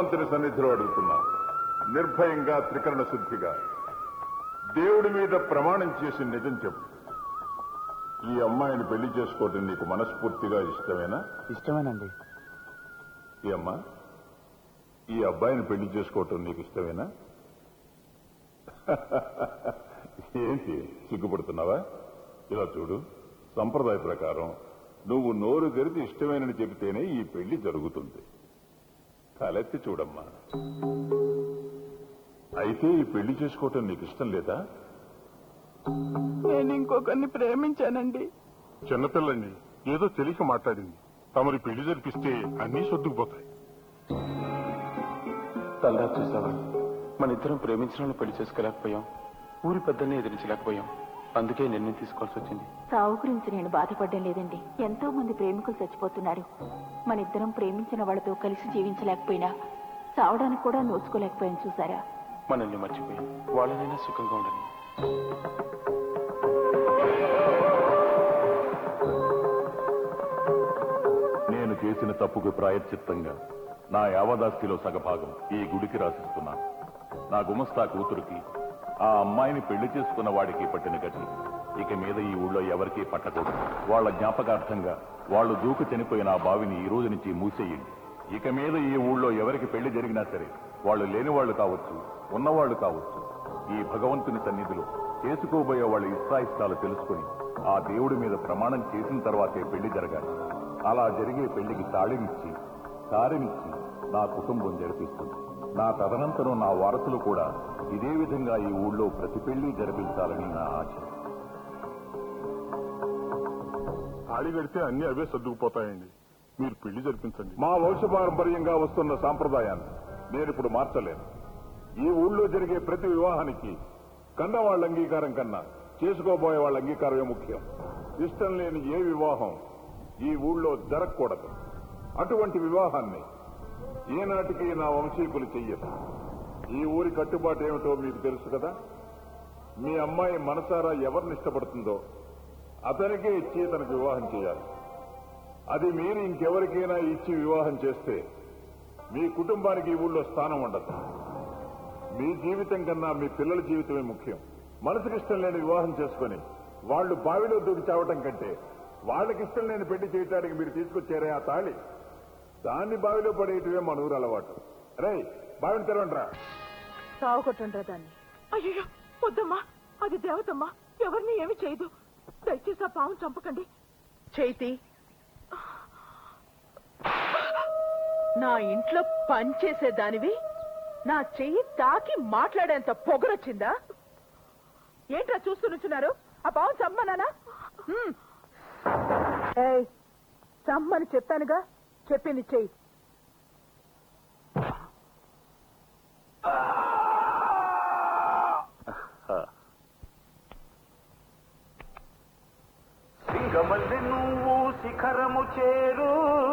భగవంతుని సన్నిధిలో అడుగుతున్నా, నిర్భయంగా త్రికరణ శుద్ధిగా దేవుడి మీద ప్రమాణం చేసి నిజం చెప్పు. ఈ అమ్మాయిని పెళ్లి చేసుకోవటం నీకు మనస్ఫూర్తిగా ఇష్టమేనా? ఇష్టమేనండి. ఈ అమ్మా, ఈ అబ్బాయిని పెళ్లి చేసుకోవటం నీకు ఇష్టమేనా? ఏంటి సిగ్గుపడుతున్నావా? ఇలా చూడు, సంప్రదాయ ప్రకారం నువ్వు నోరు తెరిచి ఇష్టమేనని చెబితేనే ఈ పెళ్లి జరుగుతుంది. తలెత్తి చూడమ్మా. అయితే ఈ పెళ్లి చేసుకోవటం నీకు ఇష్టం లేదా? నేను ఇంకొకరిని ప్రేమించానండి. చిన్నపిల్లండి, ఏదో తెలియక మాట్లాడింది. తమరి పెళ్లి జరిపిస్తే అన్నీ సర్దుకుపోతాయి. తల్లా చూసావా, మన ఇద్దరం ప్రేమించిన పెళ్లి చేసుకోలేకపోయాం, ఊరి పెద్దల్ని ఎదిరించలేకపోయాం. అందుకే నిర్ణయం తీసుకోవాల్సి వచ్చింది. సావు గురించి నేను బాధపడడం లేదండి. ఎంతో మంది ప్రేమికులు చచ్చిపోతున్నారు. మన ఇద్దరం ప్రేమించిన వాళ్ళతో కలిసి జీవించలేకపోయినా చావడానికి కూడా నోచుకోలేకపోయాం. చూసారా, మనల్ని మర్చిపోయి వాళ్ళనైనా సుఖంగా ఉండని. నేను చేసిన తప్పుకు ప్రాయశ్చిత్తంగా నా యావదాస్తిలో సగభాగం ఈ గుడికి రాసిస్తున్నాను. నా గుమస్తా కూతురికి, ఆ అమ్మాయిని పెళ్లి చేసుకున్న వాడికి పట్టిన గట్టి ఇక మీద ఈ ఊళ్ళో ఎవరికీ పట్టకూడదు. వాళ్ల జ్ఞాపకార్థంగా వాళ్లు దూకు చనిపోయిన ఆ బావిని ఈ రోజు నుంచి మూసేయండి. ఇక మీద ఈ ఊళ్ళో ఎవరికి పెళ్లి జరిగినా సరే, వాళ్ళు లేనివాళ్లు కావచ్చు, ఉన్నవాళ్లు కావచ్చు, ఈ భగవంతుని సన్నిధిలో చేసుకోబోయే వాళ్ళ ఇష్టాయిష్టాలు తెలుసుకుని ఆ దేవుడి మీద ప్రమాణం చేసిన తర్వాతే పెళ్లి జరగాలి. అలా జరిగే పెళ్లికి తాళినిచ్చి సారినిచ్చి నా కుటుంబం జరిపిస్తుంది. నా తదనంతరం నా వారసులు కూడా ఇదే విధంగా ఈ ఊళ్ళో ప్రతి పెళ్లి జరిపించాలని నా ఆశ. తాళి కడితే అన్ని అవే సర్దుకుపోతాయండి. మీరు పెళ్లి జరిపించండి. మా వంశపారంపర్యంగా వస్తున్న సాంప్రదాయాన్ని నేనిప్పుడు మార్చలేను. ఈ ఊళ్ళో జరిగే ప్రతి వివాహానికి కన్నవాళ్ల అంగీకారం కన్నా చేసుకోబోయే వాళ్ళ అంగీకారమే ముఖ్యం. ఇష్టం లేని ఏ వివాహం ఈ ఊళ్ళో జరగకూడదు. అటువంటి వివాహాన్ని ఏనాటికి నా వంశీకులు చెయ్యరు. ఈ ఊరి కట్టుబాటు ఏమిటో మీకు తెలుసు కదా. మీ అమ్మాయి మనసారా ఎవరిని ఇష్టపడుతుందో అతనికే ఇచ్చి తనకు వివాహం చేయాలి. అది మీరు ఇంకెవరికైనా ఇచ్చి వివాహం చేస్తే మీ కుటుంబానికి ఈ ఊళ్ళో స్థానం ఉండదు. మీ జీవితం కన్నా మీ పిల్లల జీవితమే ముఖ్యం. మనసుకి ఇష్టం లేని వివాహం చేసుకుని వాళ్లు బావిలో దూకి చావటం కంటే వాళ్ళకి ఇష్టం లేని పెళ్లి చేయటానికి మీరు తీసుకొచ్చారే ఆ తాళి, దాన్ని బావిలో పడేయటమే మన ఊరు అలవాటు. రే, బావిని తెరవండిరా. సావు కొట్టండ్రా దాన్ని. అయ్యో వద్దమ్మా, అది దేవతమ్మా, ఎవరిని ఏమి చేయదు. దయచేసి ఆ పాము చంపకండి. చైతి, నా ఇంట్లో పనిచేసేదానివి నా చెయ్యి తాకి మాట్లాడేంత పొగరొచ్చిందా? ఏంట్రా చూస్తూ నుంచున్నారు? ఆ పాము చమ్మనానా? చమ్మని చెప్పానుగా, చెప్పింది చెయ్యి. సింగమల్లి నువ్వు శిఖరము చేరు,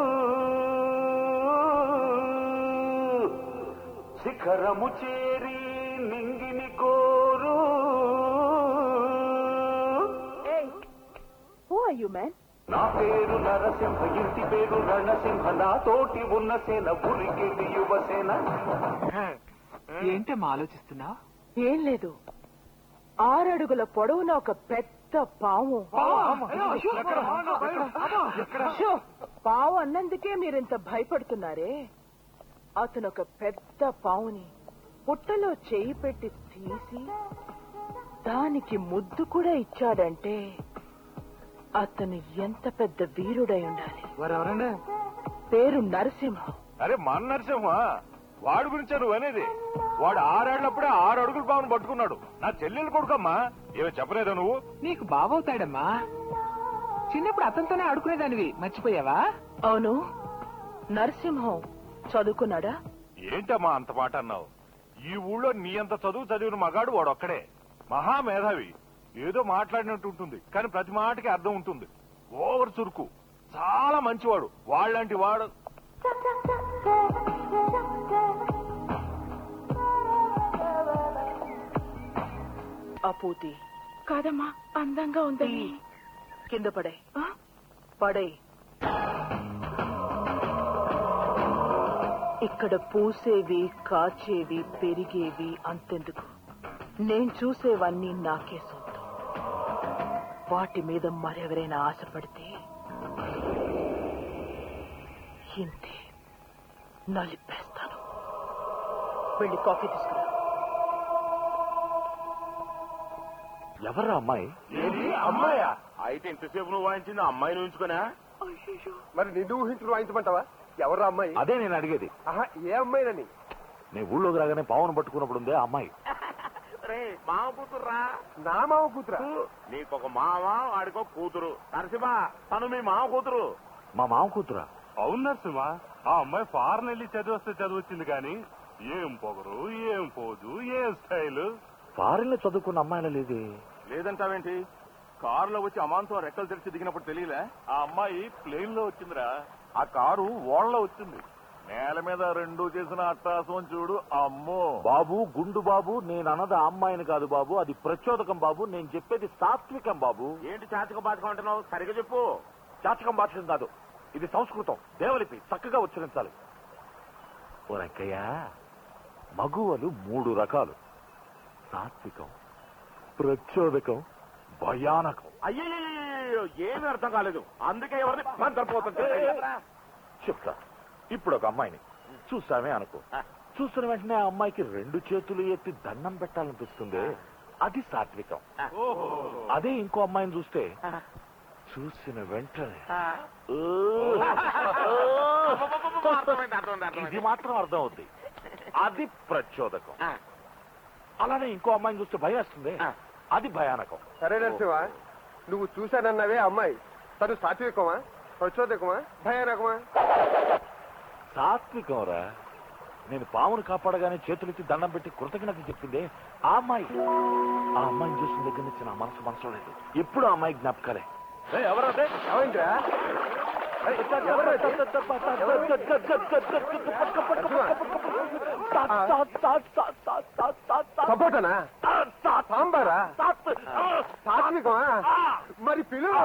శిఖరము చేరి నింగిని కోరు. Who are you, man? నా పేరు నరసింహ, ఇంటి పేరు రణసింహ, నా తోటి ఉన్న సేన ఉరికేది యువసేన. ఏంటమ్మా ఆలోచిస్తున్నావు? ఏం లేదు, 6 అడుగుల పొడవున ఒక పెద్ద పాము. పావు అన్నందుకే మీరింత భయపడుతున్నారే. అతను ఒక పెద్ద పావుని పుట్టలో చేయి పెట్టి తీసి దానికి ముద్దు కూడా ఇచ్చాడంటే అతను ఎంత పెద్ద వీరుడై ఉండాలి. పేరు నరసింహం. అరే మన నరసింహ, వాడి గురించే నువ్వు అనేది. వాడు 6 ఏళ్లప్పుడే 6 అడుగుల పావును పట్టుకున్నాడు. నా చెల్లెలు కొడుకమ్మా, ఏమో చెప్పలేదా నువ్వు? నీకు బావవుతాడమ్మా. చిన్నప్పుడు అతనితోనే ఆడుకునేదానివి, మర్చిపోయావా? అవును, నరసింహం చదువుకున్నాడా? ఏంటమ్మా అంత మాట అన్నావు? ఈ ఊళ్ళో నీ అంత చదువు చదివిన మగాడు వాడు ఒక్కడే. మహామేధావి. ఏదో మాట్లాడినట్టు ఉంటుంది, కానీ ప్రతి మాటకి అర్థం ఉంటుంది. ఓవర్ చురుకు, చాలా మంచివాడు. వాళ్ళంటి వాడు. అపూతి కాదమ్మా, అందంగా ఉంది. కింద పడే పడే. ఇక్కడ పూసేవి, కాచేవి, పెరిగేవి అంతెందుకు, నేను చూసేవన్నీ నాకే సొంతం. వాటి మీద మరెవరైనా ఆశపడితే ఇంతే, నలిపేస్తాను. వెళ్ళి కాఫీ తీసుకురా. ఎవరా అమ్మాయి? అమ్మాయా? అయితే ఇంతసేపు నువ్వు వాయించింది అమ్మాయిని ఉంచుకున్నా? మరి నిన్ను ఊహించుకుని వాయించమంటావా? ఎవరు అమ్మాయి? అదే నేను అడిగేది. ఆహా, ఏ అమ్మాయినని? నీ ఊళ్ళోకి రాగానే పావును పట్టుకున్నప్పుడు ఉందే అమ్మాయి. మామ కూతురురా. నా మామ కూతురా? నీకొక మామ, వాడికో కూతురు. నరసింహ, తను మీ మామ కూతురు. మా మామ కూతురా? అవును నరసింహ, ఆ అమ్మాయి ఫారెన్ వెళ్ళి చదివస్తే చదివచ్చింది కానీ ఏం పొగరు, ఏం పోదు, ఏం స్టైల్. ఫారెన్ లో చదువుకున్న అమ్మాయిలా లేదే. లేదంటావేంటి? కారులో వచ్చి అమాంతం రెక్కలు తెరిచి దిగినప్పుడు తెలియలే? ఆ అమ్మాయి ప్లేన్ లో వచ్చిందిరా. ఆ కారు ఓళ్ళలో వచ్చింది. నేల మీద రెండు చేసిన అట్టాసం చూడు. అమ్మో బాబు, గుండు బాబు, నేను అన్నది ఆ అమ్మాయిని కాదు బాబు, అది ప్రచోదకం బాబు. నేను చెప్పేది సాత్వికం బాబు. ఏంటి చాచక బాచకం అంటున్నావు? సరిగా చెప్పు. చాచకం బాచకం కాదు, ఇది సంస్కృతం, దేవలిపి, చక్కగా ఉచ్చరించాలి. ఓ రంకయ్య, మగువలు 3 రకాలు: సాత్వికం, ప్రచోదకం, భయానకం. అయ్యో, ఏమీ అర్థం కాలేదు. అందుకే ఎవరిని మంత్రపోతుంది చెప్తా. ఇప్పుడు ఒక అమ్మాయిని చూసామే అనుకో, చూసిన వెంటనే ఆ అమ్మాయికి 2 చేతులు ఎత్తి దండం పెట్టాలనిపిస్తుంది, అది సాత్వికం. అదే ఇంకో అమ్మాయిని చూస్తే చూసిన వెంటనే ఇది మాత్రం అర్థం అవుద్ది, అది ప్రచోదకం. అలానే ఇంకో అమ్మాయిని చూస్తే భయం వేస్తుంది, అది భయానకం. సరే నరసింహ, నువ్వు చూశానన్నావే అమ్మాయి, తను సాత్వికమా, ప్రచోదకమా, భయానకమా? సాత్వికం రా. నేను పామును కాపాడగానే చేతులెత్తి దండం పెట్టి కృతజ్ఞత చెప్పిందే ఆ అమ్మాయి. ఆ అమ్మాయిని చూసిన దగ్గర నుంచి నా మనసు లేదు, ఎప్పుడు ఆ అమ్మాయి జ్ఞాపకాలే. ఎవరంటే ఏమైందిరా? సపోటనా? సాంబారా? సాత్వికమా? మరి పిలువు.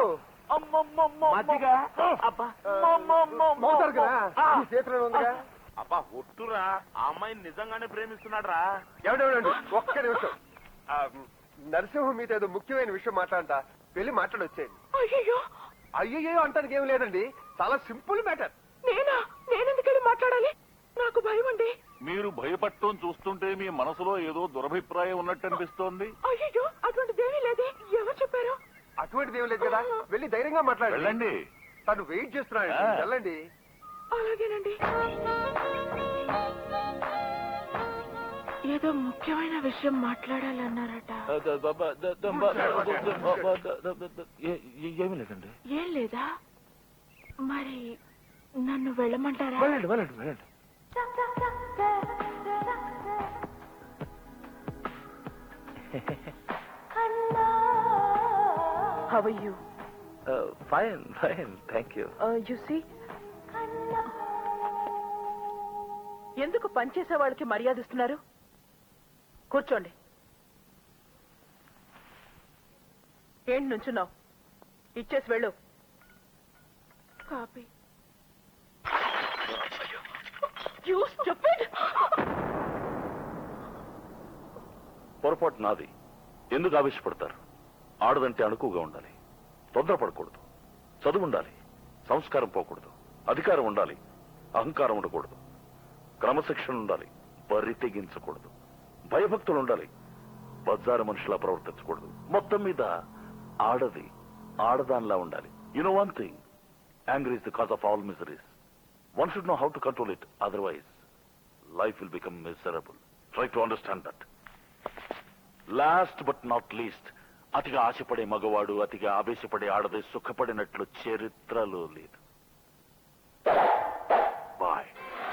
మోతారు కదా, ఈ చేతిలో ఉందిగా. అబ్బా ఒట్టురా, ఆ అమ్మాయిని నిజంగానే ప్రేమిస్తున్నాడు రా. ఎవడెవడండి, ఒక్క నిమిషం. నరసింహ మీతో ఏదో ముఖ్యమైన విషయం మాట్లాడంట, వెళ్ళి మాట్లాడొచ్చేయండి. అయ్యో, అయ్యో అంటానికి ఏం లేదండి, చాలా సింపుల్ మ్యాటర్. నేనెందుకెళ్ళి మాట్లాడాలి? నాకు భయం అండి. మీరు భయపడటం చూస్తుంటే మీ మనసులో ఏదో దురభిప్రాయం ఉన్నట్టు అనిపిస్తోంది. అయ్యో, అటువంటిదేమీ లేదే. ఎవరు చెప్పారు? అటువంటిది ఏం లేదు కదా, వెళ్ళి ధైర్యంగా మాట్లాడండి. వెళ్ళండి. తను వెయిట్ చేస్తున్నాడు, వెళ్ళండి. అలాగేనండి. ఏదో ముఖ్యమైన విషయం మాట్లాడాలన్నారట. ఏమీ లేదండి. ఏం లేదా? మరి నన్ను వెళ్ళమంటారా? వెళ్ళండి వెళ్ళండి వెళ్ళండి. How are you? Fine, thank you. You see, ఎందుకు పనిచేసే వాళ్ళకి మర్యాద ఇస్తున్నారు? కూర్చోండి. ఏంటి నుంచున్నావు? ఇచ్చేసి వెళ్ళు. కాపీ. You stupid! పొరపాటు నాది. ఎందుకు ఆవేశపడతారు? ఆడదంటే అణుకుగా ఉండాలి, తొందరపడకూడదు, చదువు ఉండాలి, సంస్కారం పోకూడదు, అధికారం ఉండాలి, అహంకారం ఉండకూడదు, క్రమశిక్షణ ఉండాలి, బరి తెగించకూడదు, భయభక్తులు ఉండాలి, బజారు మనుషులా ప్రవర్తించకూడదు. మొత్తం మీద ఆడది ఆడదానిలా ఉండాలి. You know one thing, anger is the cause of all miseries. One should know how to control it, otherwise life will become miserable. Try to understand that. Last but not least, అతిగా ఆశపడే మగవాడు, అతిగా ఆవేశపడే ఆడది సుఖపడినట్లు చరిత్రలో లేదు. Bye.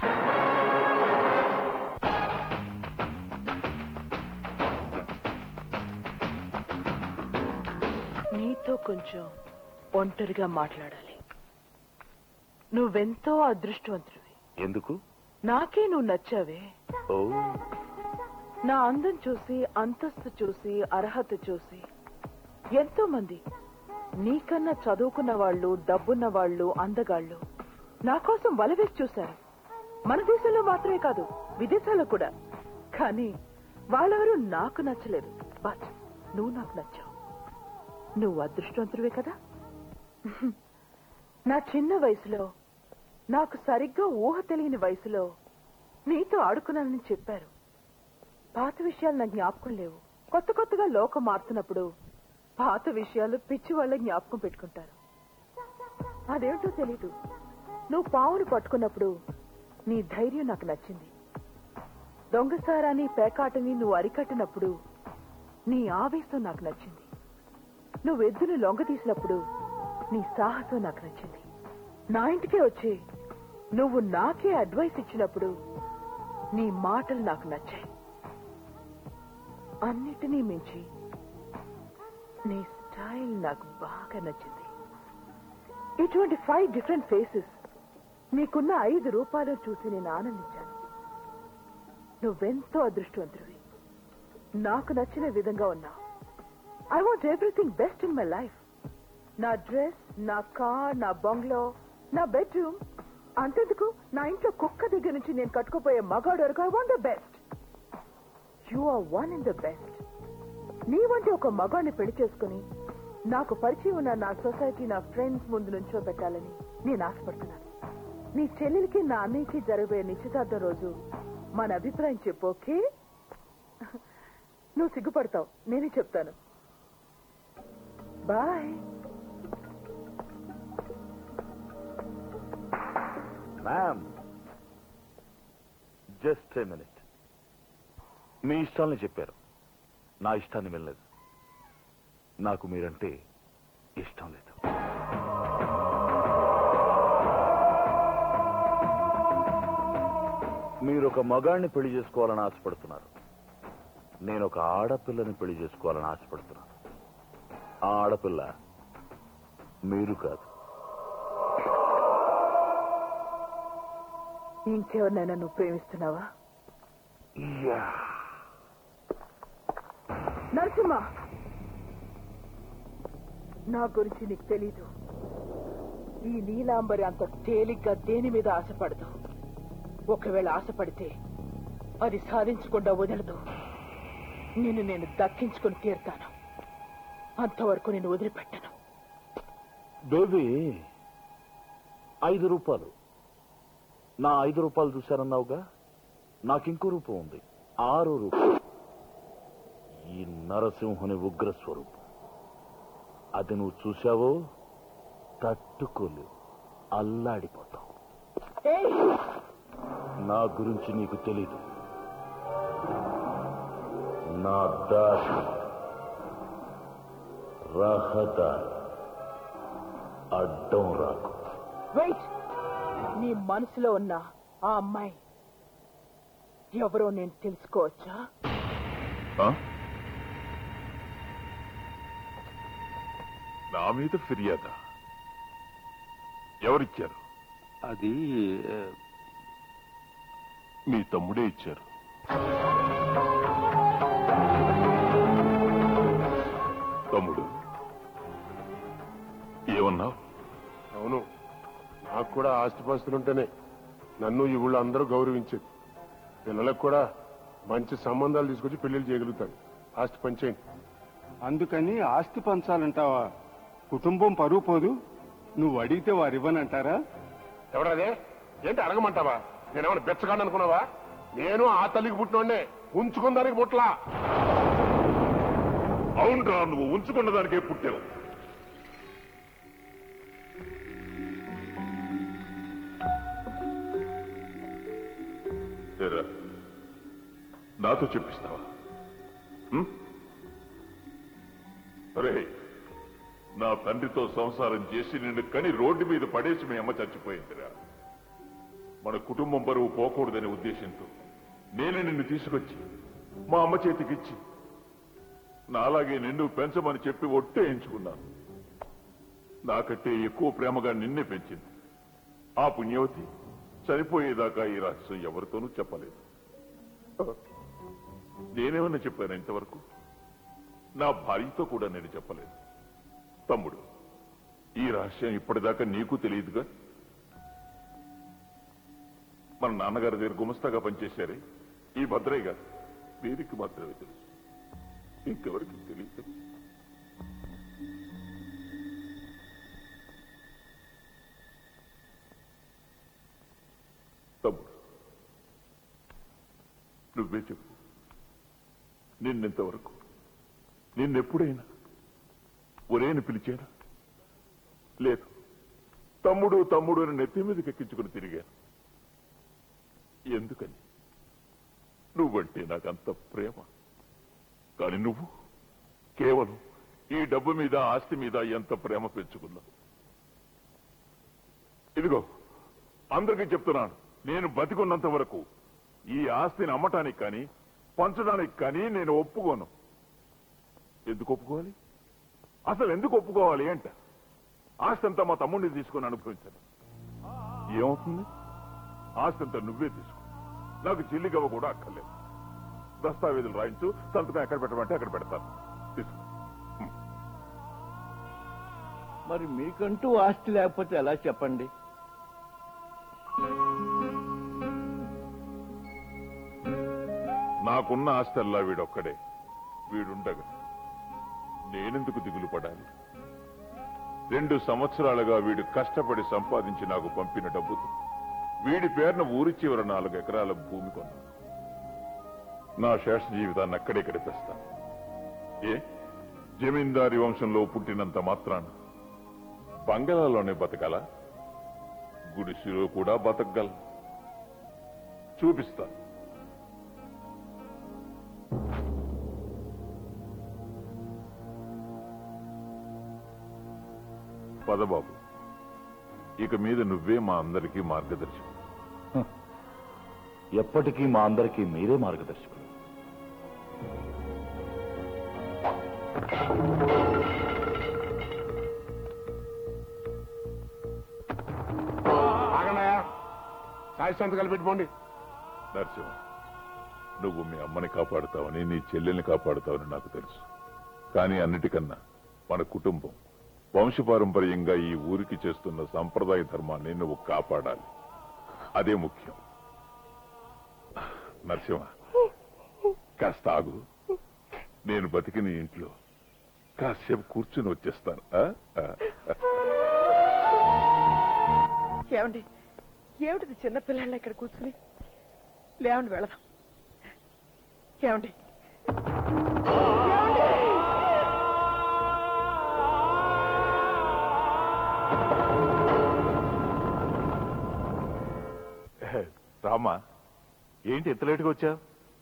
నీతో కొంచెం ఒంటరిగా మాట్లాడాలి. నువ్వెంతో అదృష్టవంతుడివి. ఎందుకు? నాకే నువ్వు నచ్చావే. ఓ, నా అందం చూసి, అంతస్తు చూసి, అర్హత చూసి ఎంతో మంది నీకన్నా చదువుకున్న వాళ్ళు, డబ్బున్న వాళ్ళు, అందగాళ్ళు నా కోసం వలవేసి చూశారు. మన దేశంలో మాత్రమే కాదు, విదేశాల్లో కూడా. కానీ వాళ్ళెవరూ నాకు నచ్చలేదు. బట్ నువ్వు నాకు నచ్చావు. నువ్వు అదృష్టవంతుడివే కదా. నా చిన్న వయసులో, నాకు సరిగ్గా ఊహ తెలియని వయసులో నీతో ఆడుకున్నానని చెప్పారు. పాత విషయాలు నాకు జ్ఞాపకం లేవు. కొత్త కొత్తగా లోకం మారుతున్నప్పుడు పాత విషయాలు పిచ్చి వాళ్ళ జ్ఞాపకం పెట్టుకుంటారు. అదేంటో తెలీదు. నువ్వు పావును పట్టుకున్నప్పుడు నీ ధైర్యం నాకు నచ్చింది. దొంగసారాన్ని పేకాటని నువ్వు అరికట్టినప్పుడు నీ ఆవేశం నాకు నచ్చింది. నువ్వు ఎద్దును లొంగ తీసినప్పుడు నీ సాహసం నాకు నచ్చింది. నా ఇంటికే వచ్చి నువ్వు నాకే అడ్వైస్ ఇచ్చినప్పుడు నీ మాటలు నాకు నచ్చాయి. అన్నిటినీ మించి నీ స్టైల్ నాకు బాగా నచ్చింది. ఇటువంటి 5 డిఫరెంట్ ఫేసెస్ నీకున్న 5 రూపాయలు చూసి నేను ఆనందించాను. నువ్వెంతో అదృష్టవంతుడివి. నాకు నచ్చిన విధంగా ఉన్నావు. I want everything best in my life. నా డ్రెస్, నా కార్, నా బంగ్లో, నా బెడ్రూమ్, అంతెందుకు నా ఇంట్లో కుక్క దగ్గర నుంచి నేను కట్టుకుపోయే మగాడు వరకు I want the best. You are one in the best. నీ వంటి ఒక మగాడిని పెళ్లి చేసుకుని నాకు పరిచయం ఉన్న నా సొసైటీ, నా ఫ్రెండ్స్ ముందు నుంచో పెట్టాలని నేను ఆశపడుతున్నాను. నీ చెల్లెలికి నా అన్నయ్యకి జరగబోయే నిశ్చితార్థం రోజు మన అభిప్రాయం చెప్పు. ఓకే? నువ్వు సిగ్గుపడతావు, నేనే చెప్తాను. Bye. Ma'am, just a minute. మీ ఇష్టాలని చెప్పారు, నా ఇష్టాన్ని వెళ్ళలేదు. నాకు మీరంటే ఇష్టం లేదు. మీరు ఒక మగాడిని పెళ్లి చేసుకోవాలని ఆశపడుతున్నారు. నేను ఒక ఆడపిల్లని పెళ్లి చేసుకోవాలని ఆశపడుతున్నాను. ఆ ఆడపిల్ల మీరు కాదు. ఇంకెవరినైనా నువ్వు ప్రేమిస్తున్నావా? నరసింహ, నా గురించి నీకు తెలీదు. ఈ నీలాంబరి అంత తేలిగ్గా దేని మీద ఆశపడదు. ఒకవేళ ఆశపడితే అది సాధించకుండా వదలదు. నేను దక్కించుకుని తీరుతాను. అంతవరకు నేను వదిలిపెట్టను. బేబీ, 5 రూపాయలు. నా 5 రూపాయలు చూశారన్నావుగా, నాకింకో రూపం ఉంది. 6 రూపాయలు. ఈ నరసింహుని ఉగ్రస్వరూపం. అది నువ్వు చూశావో తట్టుకోలేవు, అల్లాడిపోతావు. నా గురించి నీకు తెలీదు. నా దారి రహదారి, అడ్డం రాకు. వెయిట్. నీ మనసులో ఉన్న ఆ అమ్మాయి ఎవరో నేను తెలుసుకోవచ్చా? నా మీద ఫిర్యాదా? ఎవరిచ్చారు? అది మీ తమ్ముడే ఇచ్చారు. తమ్ముడు, ఏమన్నావు? అవును, నాకు కూడా ఆస్తిపాస్తులుంటేనే నన్ను ఈ ఊళ్ళో అందరూ గౌరవించేది. పిల్లలకు కూడా మంచి సంబంధాలు తీసుకొచ్చి పెళ్లిళ్ళు చేయగలుగుతాను. ఆస్తి పంచేయండి. అందుకని ఆస్తి పంచాలంటావా? కుటుంబం పరువు పోదు. నువ్వు అడిగితే వారు ఇవ్వనంటారా? ఎవరదే? ఏంటి అడగమంటావా? నేనేమన్నా బెచ్చగాడు అనుకున్నావా? నేను ఆ తల్లికి పుట్టినోడే, ఉంచుకున్న దానికి పుట్టలా. అవునరా, నువ్వు ఉంచుకున్న దానికే పుట్టావు. నాతో చెప్పిస్తావా? అరే, నా తండ్రితో సంసారం చేసి నిన్ను కని రోడ్డు మీద పడేసి మీ అమ్మ చచ్చిపోయిందిరా. మన కుటుంబం బరువు పోకూడదనే ఉద్దేశంతో నేనే నిన్ను తీసుకొచ్చి మా అమ్మ చేతికిచ్చి నాలాగే నిన్ను పెంచమని చెప్పి ఒట్టేయించుకున్నాను. నాకంటే ఎక్కువ ప్రేమగా నిన్నే పెంచింది. ఆ పుణ్యవతి చనిపోయేదాకా ఈ రహస్యం ఎవరితోనూ చెప్పలేదు. నేనేమన్నా చెప్పాను ఇంతవరకు? నా భార్యతో కూడా నేను చెప్పలేదు. తమ్ముడు, ఈ రహస్యం ఇప్పటిదాకా నీకు తెలియదుగా. మన నాన్నగారి దగ్గర గుమస్తాగా పనిచేశారే ఈ భద్రయ్య గారు వీరికి మాత్రమే తెలుసు, ఇంకెవరికి తెలియదు. తమ్ముడు, నువ్వే చెప్పు, నిన్నెంతవరకు నిన్నెప్పుడైనా ఒరేని పిలిచానా? లేదు, తమ్ముడు తమ్ముడు అని నెత్తి మీదకి ఎక్కించుకుని తిరిగాను. ఎందుకని? నువ్వంటే నాకంత ప్రేమ. కానీ నువ్వు కేవలం ఈ డబ్బు మీద ఆస్తి మీద ఎంత ప్రేమ పెంచుకున్నావు. ఇదిగో అందరికీ చెప్తున్నాను, నేను బతికున్నంత వరకు ఈ ఆస్తిని అమ్మటానికి కానీ పంచడానికి కానీ నేను ఒప్పుకోను. ఎందుకు ఒప్పుకోవాలి? అసలు ఎందుకు ఒప్పుకోవాలి అంట. ఆస్తి అంతా మా తమ్ముడిని తీసుకుని అనుభవించాను. ఏమవుతుంది? ఆస్తి అంతా నువ్వే తీసుకో, నాకు చిల్లిగవ్వ కూడా అక్కర్లేదు. దస్తావేజులు రాయించు, సంతకం ఎక్కడ పెట్టమంటే అక్కడ పెడతాను. తీసుకో. మరి మీకంటూ ఆస్తి లేకపోతే ఎలా చెప్పండి? నాకున్న ఆస్తల్లా వీడొక్కడే. వీడుండగా నేనెందుకు దిగులు పడాలి? 2 సంవత్సరాలుగా వీడు కష్టపడి సంపాదించి నాకు పంపిన డబ్బుతో వీడి పేరున ఊరి చివర 4 ఎకరాల భూమి కొన్నాను. నా శేష జీవితాన్ని అక్కడే గడిపేస్తాను. ఏ జమీందారి వంశంలో పుట్టినంత మాత్రాన బంగళాలోనే బతకాల? గుడిసిలో కూడా బతకగల. చూపిస్తాను. పదబాబు, ఇక మీద నువ్వే మా అందరికీ మార్గదర్శకుడు. ఎప్పటికీ మా అందరికీ మీరే మార్గదర్శకులు. సంతకాలు పెట్టుకోండి. నరసింహ, నువ్వు మీ అమ్మని కాపాడుతావని, నీ చెల్లెల్ని కాపాడుతావని నాకు తెలుసు. కానీ అన్నిటికన్నా మన కుటుంబం వంశపారంపర్యంగా ఈ ఊరికి చేస్తున్న సంప్రదాయ ధర్మాన్ని నువ్వు కాపాడాలి. అదే ముఖ్యం. నరసింహ, కాస్త ఆగు. నేను బతికిన ఇంట్లో కాసేపు కూర్చుని వచ్చేస్తాను. ఏమండి, ఏమిటిది చిన్నపిల్లల ఇక్కడ కూర్చుని? లేవండి, వెళదాం. ఏమండి, రామా, ఏంటి ఎంత లేటుగా వచ్చావు?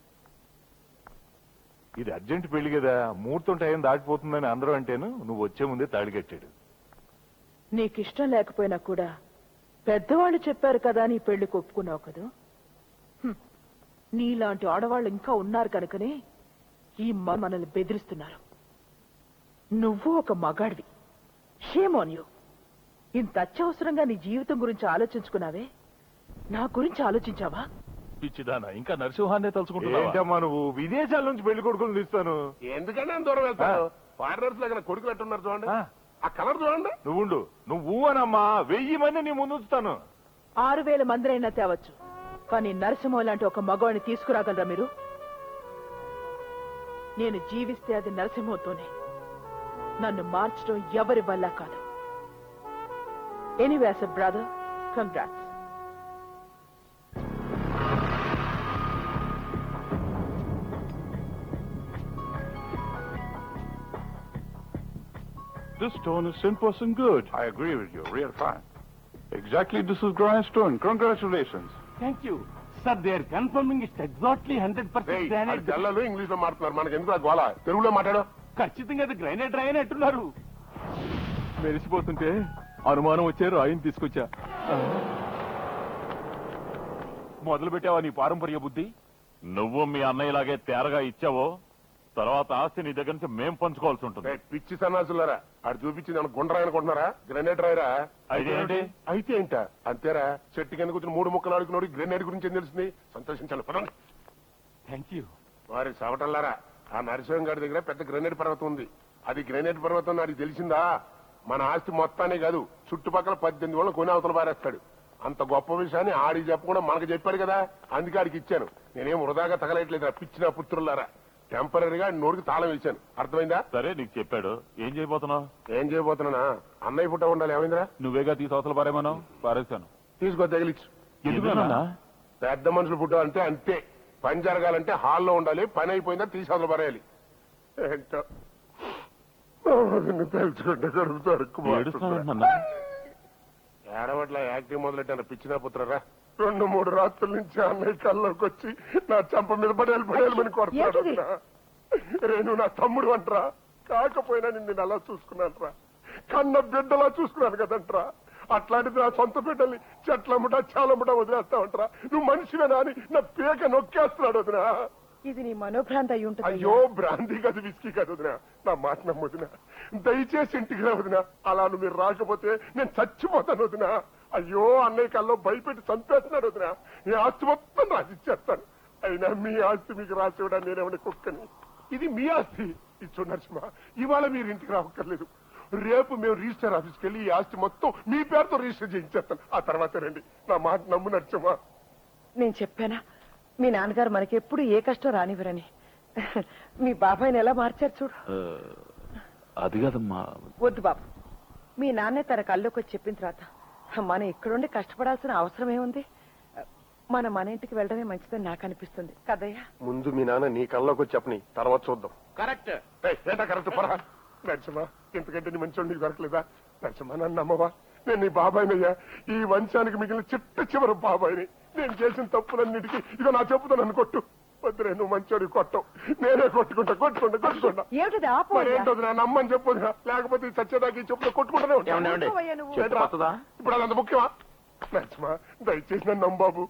ఇది అర్జెంట్ పెళ్లి కదా, ముహూర్తం టైం దాటిపోతుందని అందరూ అంటేను నువ్వు వచ్చే ముందే తాళి కట్టాడు. నీకిష్టం లేకపోయినా కూడా పెద్దవాళ్ళు చెప్పారు కదా నీ పెళ్లికి ఒప్పుకున్నావు కదా. నీలాంటి ఆడవాళ్ళు ఇంకా ఉన్నారు కనుకనే ఈ మనల్ని బెదిరిస్తున్నారు. నువ్వు ఒక మగాడివి. Shame on you. ఇంత అత్యవసరంగా నీ జీవితం గురించి ఆలోచించుకున్నావే, నా గురించి ఆలోచించావా? పిచ్చిదానా, ఇంకా నరసింహాన్నే తలుచుకుంటున్నావా? నువ్వు విదేశాల నుంచి పెళ్లి కొడుకులు తీస్తాను. ఎందుకంటే అంత దూరం వెళ్తాను? ఫారినర్స్ లాగా కొడుకులు ఎట్టున్నారు చూడండి, ఆ కలర్ చూడండి. నువ్వు అనమ్మా, 1000 మంది నీ ముందు ఉంచుతాను. 6000 మందిరైనా తేవచ్చు, కానీ నరసింహ లాంటి ఒక మగవాడిని తీసుకురాగలరా మీరు? నేను జీవిస్తే అది నరసింహతోనే. నన్ను మార్చడం ఎవరి వల్ల కాదు. Anyway, as a brother, congrats. This stone is 10% good. I agree with you. Real fine. Exactly, this is granite stone. Congratulations. Thank you. Sir, they are confirming it's exactly 100% granite. తెల్లలు ఇంగ్లీష్ లో మాట్లాడుతున్నారు, మనకి ఎందుకు గోళ? తెలుగులో మాట్లాడు. ఖచ్చితంగా అది గ్రైనైట్ రాయి అని అంటున్నారు. మెరిసిపోతుంటే అనుమానం వచ్చే రాయిని తీసుకొచ్చా. మొదలు పెట్టావా నీ పారంపర్య బుద్ధి? నువ్వు మీ అన్నయ్యలాగే తేరగా ఇచ్చావో తర్వాత ఆస్తి నీ దగ్గర నుంచి మేం పంచుకోవాల్సి ఉంటుంది. పిచ్చి సన్నాసులారా, అటు చూపించింది ఏమన్నా గుండ్రాయి అనుకుంటున్నారా? గ్రెనేడ్ రాయరా? అయితే ఏంట? అంతేరా, చెట్టు కింద కూర్చొని 3 ముక్కలు ఆడుకున్నాడు. గ్రెనేడ్ గురించి ఏం తెలిసింది? సంతోషించాలి. పదండి. Thank you. వారి సవటల్లారా, ఆ నరసింహం గారి దగ్గర పెద్ద గ్రెనేడ్ పర్వతం ఉంది. అది గ్రెనేడ్ పర్వతం నాకు తెలిసిందా? మన ఆస్తి మొత్తానే కాదు, చుట్టుపక్కల 18 వాళ్ళు కొని అవతల పారేస్తాడు. అంత గొప్ప విషయాన్ని ఆడికి చెప్పకుండా మనకు చెప్పాడు కదా, అందుకే ఆడికి ఇచ్చాను. నేనేం వృధాగా తగలట్లేదు, పిచ్చిన పుత్రులారా. టెంపరీగా నోటికి తాళం వేశాను, అర్థమైందా? సరే నీకు చెప్పాడు, ఏం చేయబోతున్నావు? ఏం చేయబోతున్నానా? అన్నయ్య పుట్ట ఉండాలి, ఏమైందిరా? నువ్వేగా తీసి అవతల పారేమన్నావు, పారేశాను. తీసుకో, తగిలిచ్చు. పెద్ద మనుషులు పుట్టాలంటే అంతే, పని జరగాలంటే హాల్లో ఉండాలి, పని అయిపోయిందా తీసి అవతల పారేయాలి. ఏంటో తెలుసుకుంటే ఏడవట్ల యాక్టింగ్ మొదలెట్టాను, పిచ్చినా పుత్రరా. 2-3 రాత్రుల నుంచి అన్నయ్య కల్లోకి వచ్చి నా చంప మీద పడేయాలని కొడతాడు. రేణు నా తమ్ముడు అంటరా, కాకపోయినా నిన్ను అలా చూసుకున్నాను, కన్న బిడ్డలా చూసుకున్నాను కదంట్రా. అట్లాంటిది నా సొంత బిడ్డల్ని చెట్లముట చాలముట వదిలేస్తావంటరా. నువ్వు మనిషివేనా అని నా పేక నొక్కేస్తున్నాడు వదినా. ఇది నీ మనోభ్రాంతి అయి ఉంటుంది. అయ్యో, భ్రాంతి కాదు, విస్కీ కాదు వదినా. నా మాట నమ్మొదినా, దయచేసి ఇంటికి రా వదినా. అలా నువ్వు మీరు రాకపోతే నేను చచ్చిపోతాను వదినా. అయ్యో, అన్నయ్య కల్లో భయపెట్టి చంపేస్తున్నాడు వదినా. నీ ఆస్తి మొత్తం రాసిచ్చేస్తాను. అయినా మీ ఆస్తి మీకు రాసివ్వడానికి నేనేమన్నా కుక్కని? ఇది మీ ఆస్తి. ఇది చూడు నరసింహ, ఇవాళ మీరు ఇంటికి రావక్కర్లేదు. రేపు మేము రిజిస్టర్ ఆఫీస్కి వెళ్ళి ఈ ఆస్తి మొత్తం మీ పేరుతో రిజిస్టర్ చేయించేస్తాను. ఆ తర్వాత రండి. నా మాట నమ్ము నరసింహ. నేను చెప్పానా మీ నాన్నగారు మనకి ఎప్పుడు ఏ కష్టం రానివ్వరని? మీ బాబాయ్ని ఎలా మార్చారు చూడు. అది కాదమ్మా. వద్దు బాబు, మీ నాన్నే తన కళ్ళలోకి వచ్చి చెప్పిన తర్వాత మనం ఇక్కడుండి కష్టపడాల్సిన అవసరం ఏముంది? మన ఇంటికి వెళ్ళడమే మంచిదని నాకు అనిపిస్తుంది కదయ్యా. ముందు మీ నాన్న నీ కళ్ళలోకి వచ్చి చెప్పని, తర్వాత చూద్దాం. కరెక్ట్. ఏంటా కరెక్ట్? పరా నరసింహ, ఎందుకంటే నీ మంచి నీకు దొరకలేదా? నరసింహ, నన్ను నమ్మవా? నేను నీ బాబాయినయ్యా, ఈ వంశానికి మిగిలిన చివరి బాబాయిని. నేను చేసిన తప్పులన్నిటికీ ఇక నా చెప్పుతో నన్ను కొట్టు. వద్దురే, నువ్వు మంచోడి కొట్టవు, నేనే కొట్టుకుంటా. ఏంటో నమ్మని చెప్పు, లేకపోతే సత్యదాకి చెప్పుతో కొట్టుకుంటానే ఉంటాను. ఇప్పుడు అదంత ముఖ్యమా? నరసింహ, దయచేసి నన్ను నమ్ము బాబు.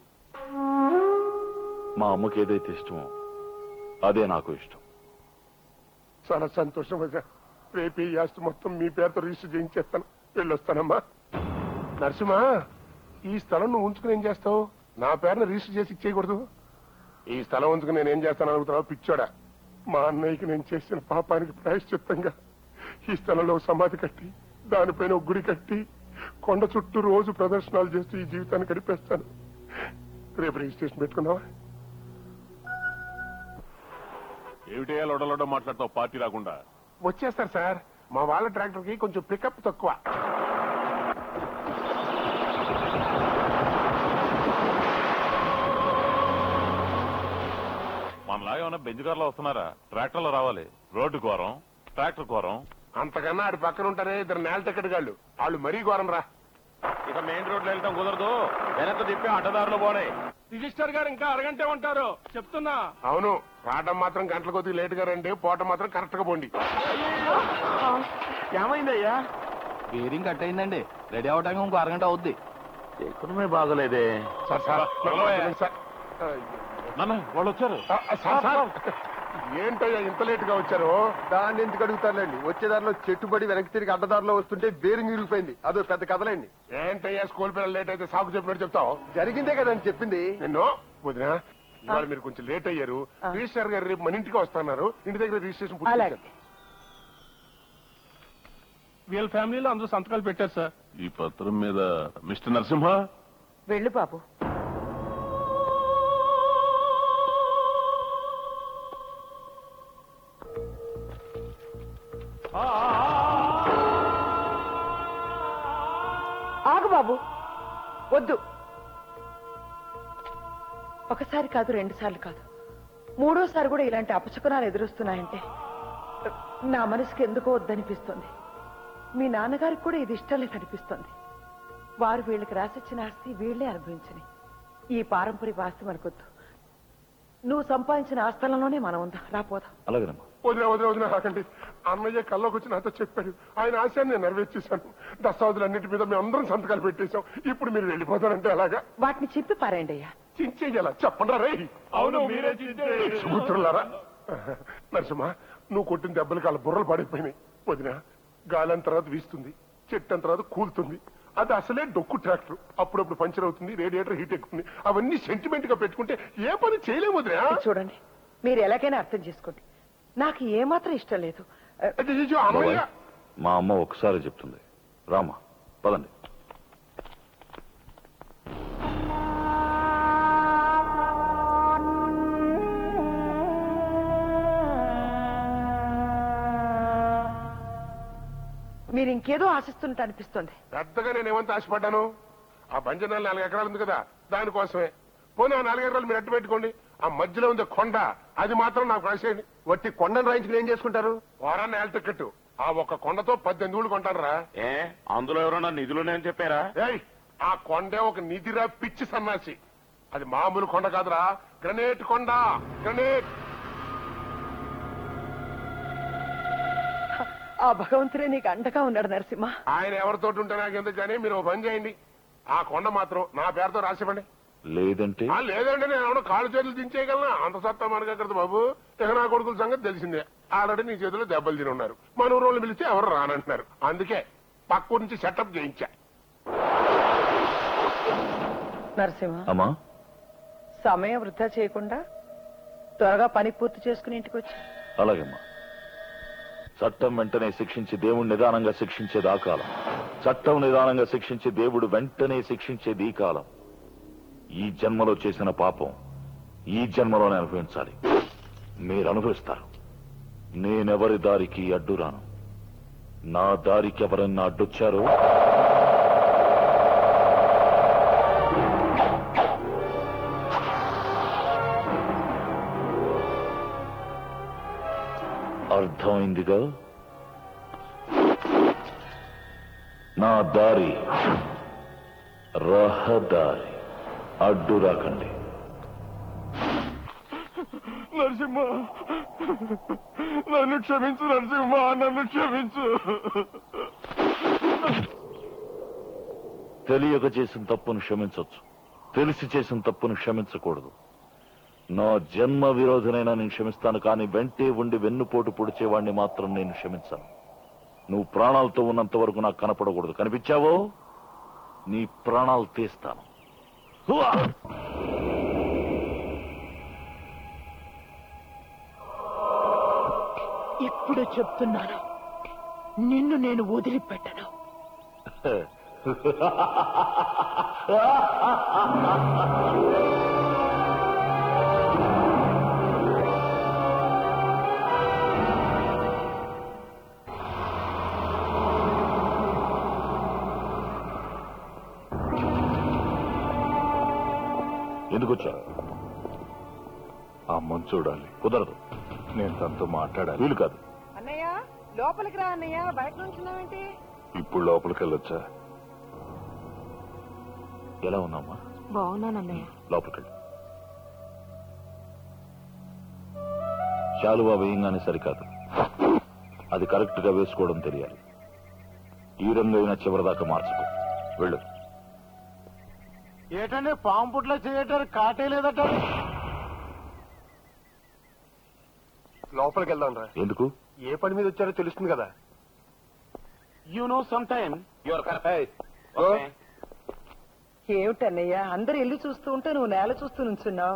మా అమ్మకి ఏదైతే ఇష్టమో అదే నాకు ఇష్టం. చాలా సంతోషం వదినా. రేపు ఈ ఆస్తి మొత్తం మీ పేరుతో రిజిస్టర్ చేయించేస్తాను. వెళ్ళొస్తానమ్మా. నరసింహ, ఈ స్థలం నువ్వు ఉంచుకుని ఏం చేస్తావు? నా పేరును రిజిస్టర్ చేసి ఇచ్చేయకూడదు. ఈ స్థలం ఉంచుకుని నేనేం చేస్తాను అనుకుంటున్నావు పిచ్చోడా? మా అన్నయ్యకి నేను చేసిన పాపానికి ప్రాయశ్చిత్తంగా ఈ స్థలంలో సమాధి కట్టి, దానిపైన ఒక గుడి కట్టి, కొండ చుట్టూ రోజు ప్రదర్శనలు చేస్తూ ఈ జీవితాన్ని గడిపేస్తాను. రేపు రిజిస్ట్రేషన్ పెట్టుకుందావా? ఏమిటయ్యా లొడలొడ మాట్లాడతావు పార్టీ రాకుండా? వచ్చేస్తారు సార్, మా వాళ్ళ ట్రాక్టర్ కి కొంచెం పికప్ తక్కువ. మనలాగా ఏమైనా బెంచ్ కార్లో వస్తున్నారా? ట్రాక్టర్ లో రావాలి. రోడ్డు ఘోరం, ట్రాక్టర్ ఘోరం. అంతకన్నా ఆడి పక్కన ఉంటారే 2 నేల టికెట్గాళ్ళు, వాళ్ళు మరీ ఘోరం రా. ఇక మెయిన్ రోడ్లో వెళ్ళటం కుదరదు, వెనక్కి తిప్పి అడ్డదారులు పోనే. రిజిస్టర్ గారు ఇంకా అరగంటే ఉంటారు చెప్తున్నా. అవును, రావడం మాత్రం గంటల కొద్దిగా లేట్ గా రండి, పోవటం మాత్రం కరెక్ట్ గా పోండి. ఏమైందయ్యా? బేరింగ్ కట్ అయిందండి, రెడీ అవడానికి ఇంకో అరగంట అవుద్ది. ఎక్కడమే బాగలేదే. వాళ్ళు వచ్చారు. ఏంటయ్యా ఇంత లేట్ గా వచ్చారు? దాన్ని ఎందుకు అడుగుతారులేండి, వచ్చేదారిలో చెట్టుబడి వెనక్కి తిరిగి అడ్డదారిలో వస్తుంటే బేరింగ్ ఇరిగిపోయింది. అదో పెద్ద కథలేండి. ఏంటయ్యా స్కూల్ పిల్లలు లేట్ అయితే సాగు చెప్పినట్టు చెప్తావు? జరిగిందే కదండి చెప్పింది. నిన్ను వదినా, ఇవాళ మీరు కొంచెం లేట్ అయ్యారు. రిజిస్టర్ గారు రేపు మన ఇంటికి వస్తున్నారు, ఇంటి దగ్గర రిజిస్ట్రేషన్ పూర్తి చేశారు. వీళ్ళ ఫ్యామిలీలో అందరూ సంతకాలు పెట్టారు సార్. ఈ పత్రం మీద మిస్టర్ నరసింహ. వెళ్ళు బాబు. ఆగు బాబు, వద్దు. ఒకసారి కాదు, 2 సార్లు కాదు, 3వ కూడా ఇలాంటి అపశకునాలు ఎదురొస్తున్నాయంటే నా మనసుకి ఎందుకో వద్దనిపిస్తుంది. మీ నాన్నగారికి కూడా ఇది ఇష్టం లేదనిపిస్తుంది. వారు వీళ్ళకి రాసిచ్చిన ఆస్తి వీళ్లే అనుభవించని ఈ పారంపర్య ఆస్తి మనకొద్దు. నువ్వు సంపాదించిన ఆస్థలంలోనే మనం ఉందా, రాపోదాం. అలాగేనమ్మా. వదిన రాకండి. అన్నయ్య కల్లోకి వచ్చి నాతో చెప్పాడు, ఆయన ఆశయాన్ని నేను నెరవేర్చేశాను. దస్తావేజులన్నింటి మీద మేము అందరం సంతకాలు పెట్టేశాం. ఇప్పుడు మీరు వెళ్ళిపోతారంటే అలాగా? వాటిని చెప్పి పారేయండి అయ్యా. చించేయాలా చెప్పండి రే. అవును, మీరే సుపుత్రులారా. నరసింహ, నువ్వు కొట్టిన దెబ్బలకి వాళ్ళ బుర్రలు పడిపోయినాయి. వదిన, గాలం తర్వాత వీస్తుంది, చెట్టం తర్వాత కూలుతుంది. అది అసలే డొక్కు ట్రాక్టర్, అప్పుడప్పుడు పంచర్ అవుతుంది, రేడియేటర్ హీట్ ఎక్కుతుంది. అవన్నీ సెంటిమెంట్ గా పెట్టుకుంటే ఏ పని చేయలేము వదినా. చూడండి, మీరు ఎలాగైనా అర్థం చేసుకోండి, నాకు ఏమాత్రం ఇష్టం లేదు. మా అమ్మ ఒకసారి చెప్తుంది. రామా, పదండి. మీరు ఇంకేదో ఆశిస్తున్నట్టు అనిపిస్తుంది. పెద్దగా నేనేమంత ఆశపడ్డాను? ఆ బంజనాలు 4 ఎకరాలు ఉంది కదా, దానికోసమే. పోనీ ఆ 4 ఎకరాలు మీరు అట్టు పెట్టుకోండి. ఆ మధ్యలో ఉంది కొండ, అది మాత్రం నాకు రాసేయండి. వట్టి కొండను రాయించుకుని ఏం చేసుకుంటారు? వారాన్ని ఏళ్ళ టికెట్. ఆ ఒక కొండతో 18 ఊళ్ళు కొంటారా? అందులో ఎవరన్నా నిధులునే అని చెప్పారా? ఆ కొండే ఒక నిధిరా పిచ్చి సన్నాసి. అది మామూలు కొండ కాదురా, గ్రనేట్ కొండ, గ్రనేట్. ఆ భగవంతుడే నీకు అండగా ఉన్నాడు నరసింహ. ఆయన ఎవరితో ఉంటే నాకెందుకు కానీ మీరు ఓ పని చేయండి, ఆ కొండ మాత్రం నా పేరుతో రాసివ్వండి. లేదంటే లేదంటే నేను ఎవడో కాళ్ళు చేతులు దించేయగలనా? అంత సత్తా మనకి ఎక్కడ బాబు. ఇక నా కొడుకుల సంగతి తెలిసిందే. ఆల్రెడీ నీ చేతిలో దెబ్బలు తిని ఉన్నారు. మన ఊరోళ్ళు పిలిస్తే ఎవరు రానంటున్నారు. అందుకే పక్క నుంచి సెటప్ చేయించా. నరసింహ, అమ్మా, సమయం వృధా చేయకుండా త్వరగా పని పూర్తి చేసుకుని ఇంటికి వచ్చి. అలాగమ్మా. చట్టం వెంటనే శిక్షించి దేవుడు నిదానంగా శిక్షించేది ఆ కాలం. చట్టం నిదానంగా శిక్షించి దేవుడు వెంటనే శిక్షించేది ఈ కాలం. ఈ జన్మలో చేసిన పాపం ఈ జన్మలోనే అనుభవించాలి. మీరు అనుభవిస్తారు. నేనెవరి దారికి అడ్డురాను. నా దారికి ఎవరన్నా అడ్డొచ్చారో అర్థమైందిగా? నా దారి రహదారి, అడ్డు రాకండి. నరసింహ, నన్ను క్షమించు నరసింహ, నన్ను క్షమించు. తెలియక చేసిన తప్పును క్షమించవచ్చు, తెలిసి చేసిన తప్పును క్షమించకూడదు. నా జన్మ విరోధనైనా నేను క్షమిస్తాను, కానీ వెంటే ఉండి వెన్నుపోటు పొడిచేవాడిని మాత్రం నేను క్షమించాను. నువ్వు ప్రాణాలతో ఉన్నంత వరకు నాకు కనపడకూడదు. కనిపించావో నీ ప్రాణాలు తీస్తాను. ఇప్పుడు చెప్తున్నాను, నిన్ను నేను వదిలిపెట్టను. ఎందుకు వచ్చా? అమ్మని చూడాలి. కుదరదు. నేను తనతో మాట్లాడాలి. వీలు కాదు. అన్నయ్య, లోపలికి రా అన్నయ్య. బయట నుంచున్నావేంటి? ఇప్పుడు లోపలికి వెళ్ళొచ్చా? ఎలా ఉన్నామ్మా? బాగున్నానన్నయ్య. లోపలికెళ్ళి. శాలువా వేయంగానే సరికాదు, అది కరెక్ట్ గా వేసుకోవడం తెలియాలి. ఈ రంగైనా చివరిదాకా మార్చుకో. వెళ్ళు. ఏటంటే పాము పుట్లో చేయటారు కాటే లేదట. లోపలికి వెళ్దాం రా. ఎందుకు? ఏ పని మీద వచ్చారో తెలుస్తుంది కదా. You know some time your ఏమిటన్నయ్య, అందరు ఇల్లు చూస్తూ ఉంటే నువ్వు నేల చూస్తూ నుంచున్నావు.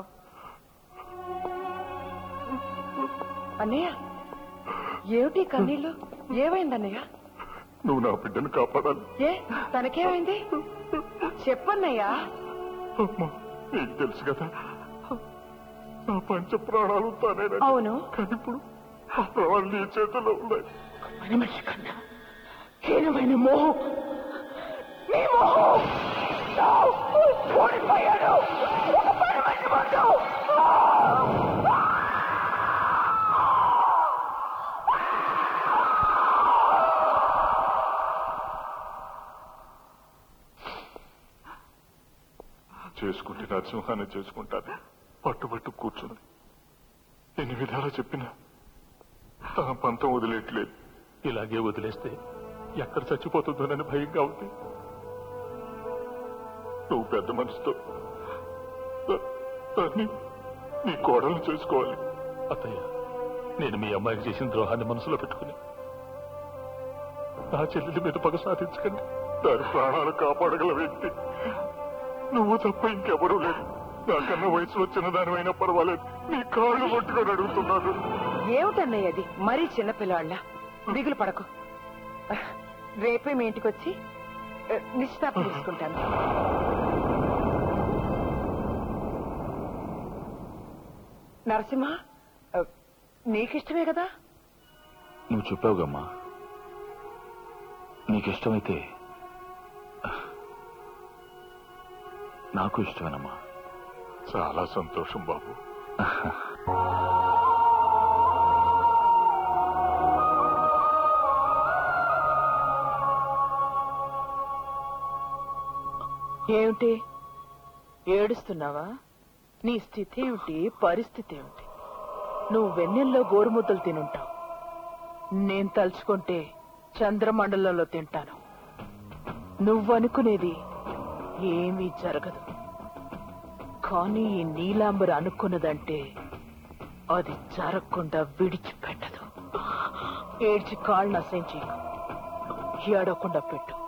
అన్నయ్య, ఏమిటి కన్నీళ్ళు? ఏమైందన్నయ్య? నువ్వు నా బిడ్డను కాపాడాలి. ఏ, తనకేమైంది? చెప్పన్నయ్యా. అమ్మా, నీకు తెలుసు కదా, నా పంచ ప్రాణాలు తానే. అవును. కానీ ఇప్పుడు ఆ ప్రాణాలు నీ చేతుల్లో ఉన్నాయి. మనిషి కన్నా హీనమైన మోహం, నీ మోహం ఓడిపోయాడు. ఒక పరమైన బంధం. చేసుకుంటే నరసింహాన్ని చేసుకుంటాను. పట్టుబట్టు కూర్చుని ఎన్ని విధాలా చెప్పినా తన పంతం వదిలేట్లేదు. ఇలాగే వదిలేస్తే ఎక్కడ చచ్చిపోతుందోనని భయంగా ఉంది. నువ్వు పెద్ద మనసుతో దాన్ని నీ కోడలను చేసుకోవాలి. అత్తయ్య, నేను మీ అమ్మాయికి చేసిన ద్రోహాన్ని మనసులో పెట్టుకుని నా చెల్లెలి మీద పగ సాధించకండి. దాని ప్రాణాలు కాపాడగల వ్యక్తి నువ్వు తప్ప ఇంకెవరూ లేదు. నాకన్నా వయసు వచ్చిన దానివైనా పర్వాలేదు, నీ కాళ్ళు పట్టుకొని అడుగుతున్నాను. ఏమిటన్నయ్య అది? మరీ చిన్నపిల్లాళ్ళ. దిగులు పడకు. రేపే మీ ఇంటికి వచ్చి నిశ్చితార్థం తీసుకుంటాను. నరసింహ, నీకిష్టమే కదా? నువ్వు చెప్పావుగమ్మా, నీకిష్టమైతే నాకు ఇష్టమేనమ్మా. చాలా సంతోషం బాబు. ఏమిటి ఏడుస్తున్నావా? నీ స్థితి ఏమిటి, పరిస్థితి ఏమిటి? నువ్వు వెన్నెల్లో గోరుముద్దలు తినుంటావు. నేను తలుచుకుంటే చంద్రమండలంలో తింటాను. నువ్వనుకునేది ఏమీ జరగదు. కానీ ఈ నీలాంబరి అనుకున్నదంటే అది జరగకుండా విడిచిపెట్టదు. ఏడ్చి కాళ్ళు నశించి ఏడవకుండా పెట్టు.